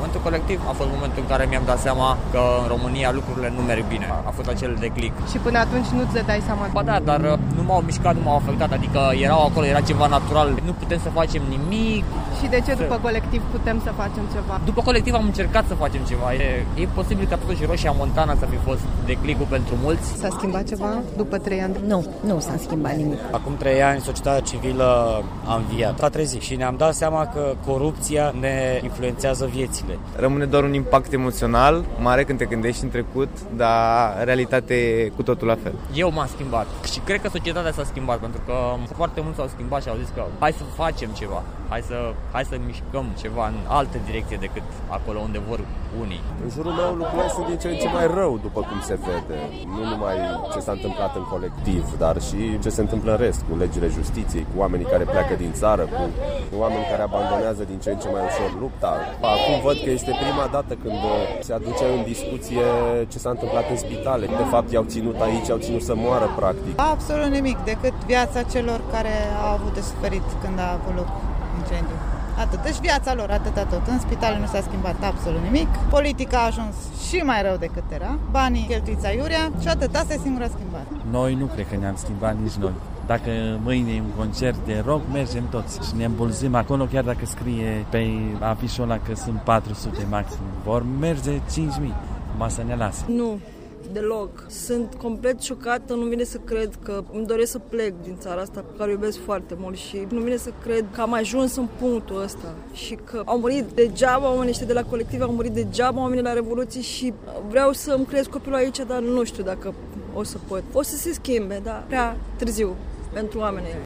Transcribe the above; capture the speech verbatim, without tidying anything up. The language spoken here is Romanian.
momentul colectiv a fost momentul în care mi-am dat seama că în România lucrurile nu merg bine. A fost acel declic. Și până atunci nu-ți dai seama? Ba da, dar nu m-au mișcat, nu m-au afectat, adică erau acolo, era ceva natural, nu putem să facem nimic. Și de ce după colectiv putem să facem ceva? După colectiv am încercat să facem ceva. E, e posibil ca totuși Roșia Montana să fi fost declicul pentru mulți. S-a schimbat ceva după trei ani? Nu, nu s-a schimbat nimic. Acum trei ani societatea civilă a înviat, s-a trezit și ne-am dat seama că corupția ne influențează viețile. Rămâne doar un impact emoțional mare când te gândești în trecut, dar realitatea e cu totul la fel. Eu m-am schimbat și cred că societatea s-a schimbat, pentru că foarte mulți s-au schimbat și au zis că hai să facem ceva, hai să, hai să mișcăm ceva în altă direcție decât acolo unde vor unii. În jurul meu lucrurile sunt din ce în ce mai rău, după cum se vede. Nu numai ce s-a întâmplat în colectiv, dar și ce se întâmplă în rest, cu legile justiției, cu oamenii care pleacă din țară, cu oameni care abandonează din ce în ce mai ușor lupta. Acum văd că este prima dată când se aduce în discuție ce s-a întâmplat în spitale. De fapt, i-au ținut aici, i-au ținut să moară, practic. Absolut nimic, decât viața celor care au avut de suferit când a avut loc incendiu. Atât. Deci viața lor, atâta tot. În spitale nu s-a schimbat absolut nimic. Politica a ajuns și mai rău decât era. Banii cheltuiți aiurea și atât. Asta e singura schimbare. Noi nu cred că ne-am schimbat nici noi. Dacă mâine e un concert de rock, mergem toți și ne îmbulzim acolo, chiar dacă scrie pe afișul ăla că sunt patru sute maxim. Vor merge cinci mii, numai să ne lase. Nu. Deloc. Sunt complet șocată, nu vine să cred că îmi doresc să plec din țara asta pe care o iubesc foarte mult și nu vine să cred că am ajuns în punctul ăsta și că au murit degeaba oamenii ăștia de la colectiv, au murit degeaba oamenii de la Revoluție și vreau să îmi cresc copilul aici, dar nu știu dacă o să pot. O să se schimbe, dar prea târziu pentru oamenii.